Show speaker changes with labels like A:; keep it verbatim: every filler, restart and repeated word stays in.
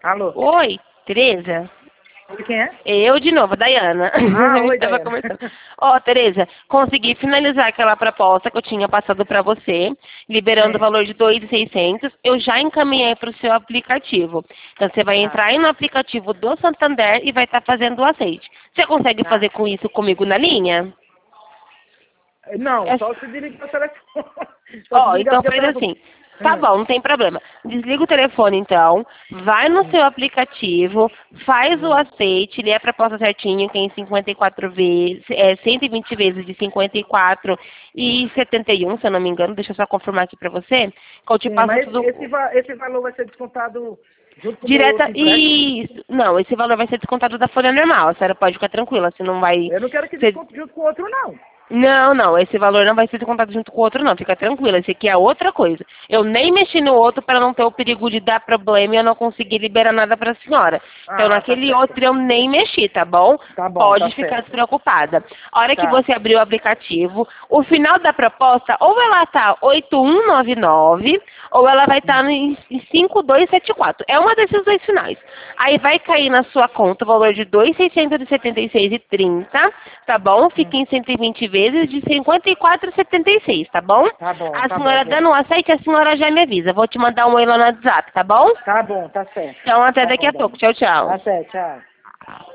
A: Alô?
B: Oi, Tereza?
A: Oi, quem é?
B: Eu de novo, Dayana.
A: Ah, oi,
B: Tava
A: Dayana.
B: conversando. Ó, Tereza, consegui finalizar aquela proposta que eu tinha passado para você, liberando o
A: Sim.
B: valor de dois mil e seiscentos. Eu já encaminhei para o seu aplicativo. Então você vai
A: Tá,
B: entrar aí no aplicativo do Santander e vai estar fazendo o aceite. Você consegue
A: tá.
B: fazer com isso comigo na linha?
A: Não,
B: É
A: só se desligar o telefone. Só se
B: Ó,
A: desligar
B: então
A: o
B: faz
A: telefone.
B: assim. Tá bom, não tem problema. Desliga o telefone então, vai no
A: Hum,
B: seu aplicativo, faz o
A: hum.
B: aceite, lê a proposta certinho, que é em cinquenta e quatro vezes, é cento e vinte vezes de cinquenta e quatro e setenta e um, se eu não me engano, deixa eu só confirmar aqui pra você, que eu te
A: Sim,
B: passo
A: mas
B: tudo
A: esse, va- esse valor vai ser descontado junto com o meu
B: direta.
A: outro empréstimo?
B: Isso. Não, esse valor vai ser descontado da folha normal, a senhora pode ficar tranquila, você não vai
A: Eu não quero que
B: ser.
A: desconte junto com o outro, não.
B: Não, não, esse valor não vai ser descontado junto com o outro, não. Fica tranquila, esse aqui é outra coisa. Eu nem mexi no outro para não ter o perigo de dar problema e eu não conseguir liberar nada para a senhora. Então,
A: Ah, tá
B: naquele
A: certo.
B: outro eu nem mexi, tá bom?
A: Tá bom, tá
B: Pode ficar
A: certo.
B: despreocupada. A hora que
A: Tá.
B: você abrir o aplicativo, o final da proposta, ou ela tá oito um nove nove, ou ela vai estar em cinco dois sete quatro. É uma desses dois finais. Aí vai cair na sua conta o valor de dois mil seiscentos e setenta e seis e trinta, tá bom?
A: Hum.
B: Fica em cento e vinte vezes de cinquenta e quatro e setenta e seis, tá bom?
A: Tá bom,
B: A
A: tá bom,
B: senhora
A: vou.
B: dando um aceite, a senhora já me avisa. Vou te mandar um oi lá no WhatsApp, tá bom?
A: Tá bom, tá certo.
B: Então até
A: Tá
B: daqui
A: bom,
B: a pouco.
A: Dani.
B: Tchau, tchau.
A: Tá certo, tchau.